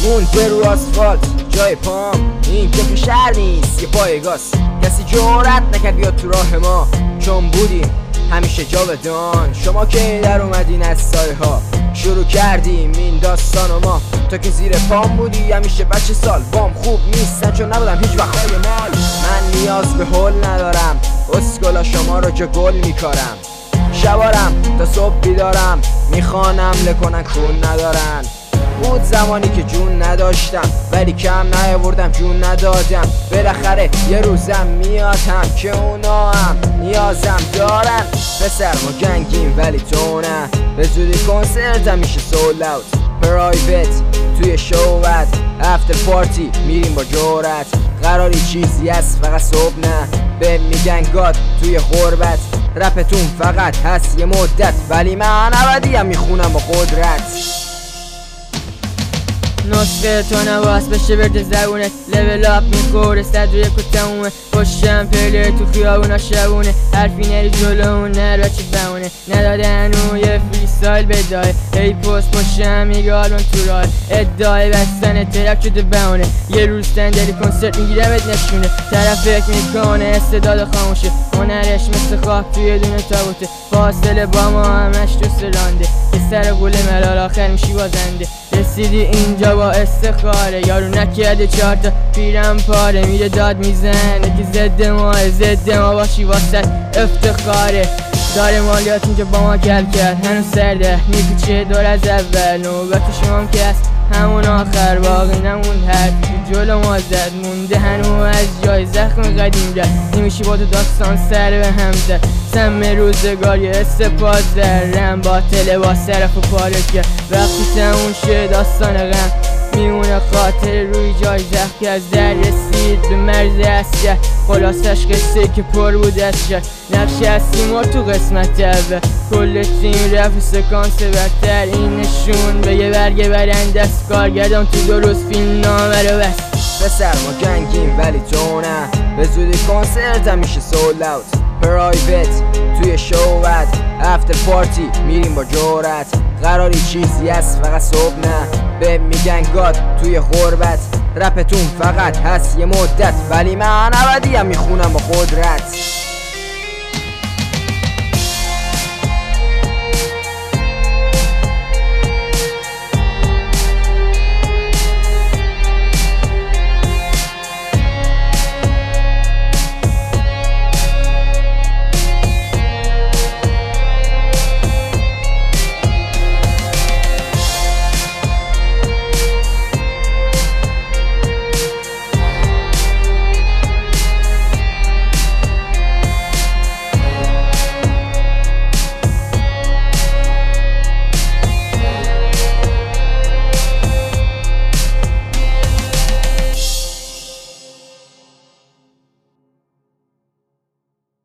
مونده رو آسفالت جای پام، این که شهر نیست یه پایگاست. کسی جرأت نکرد بیاد تو راه ما، چون بودیم همیشه جاودان. شما که در اومدین از سایه ها، شروع کردیم این داستان و ما تا که زیر پام بودی همیشه بچه سال. بام خوب نیستن چون نبودم هیچ وقت های مال. من نیاز به حل ندارم، اسکولا شما رو که گل میکارم. شبارم تا صبح بیدارم، میخوانم لکنن کون ندارن. بود زمانی که جون نداشتم ولی کم نیاوردم جون ندادم. بالاخره یه روزم میاد هم که اونا هم نیازم دارن. پسر ما گنگیم ولی تو نه، به زودی کنسرتم میشه سول اوت. پرایوت توی شوت افتر پارتی میریم با جورت. قراری چیزی هست فقط صبح نه، به میگن گاد توی غربت. رپتون فقط هست یه مدت ولی من ابدیم میخونم با قدرت. نسخه تو نواس بشه برد زبونه، لیول اپ میخوره صد روی کتمونه. پشتم پله تو خیابونا شبونه، حرفی نری جلومون نر بچه بمونه. ندادن اون یه فری ستایل بدای، ای پست پشتم میگه آلبوم تو راه. ادعای بستن ترک شده بمونه، یه روز صندلی کنسرت میگیرم ات نشونه. طرف فکر میکنه استعداد خاموشه، هنرش مثل خواه توی دونه تابوته. فاصله با ما همش تو سرانده، که سر قول ملال آخر میشی بازنده. رسیدی اینجا با استخاره، یارو نکرده چارتا پیرم پاره. میره داد میزنه که ضد ما باشی واسه افتخاره. داره مالیات اینجا با ما کل کرد، هنوز سرده میپیچه دور از اول. نوبت شما که هست همون آخر، باقی نمون حرفی جلو ما زد. مونده هنوز از جای زخم قدیم رد، نمیشی با تو داستان سر به هم زد. سم روزگار یه استپاز درم باطله با صرف و پاره کرد. وقتی تمون شه داستان غم میمونه خاطر روی جای زخم که از در رسید به مرز اسکر. خلاصش قصه که پر بود از شد، نقش هستیم و تو قسمت اول. کل تیم رفت سکانس برتر، این نشون به یه برگ برنده است. کارگردان تو درست فیلم نامه رو بست. پسر ما گنگیم ولی تو نه، به زودی کنسرتم میشه سول اوت. پرایوت توی شوت افتر پارتی میریم با جورت. قراری چیزی هست فقط صبح نه، به میگن گاد توی غربت. رپتون فقط هست یه مدت ولی من ابدیم میخونم با قدرت.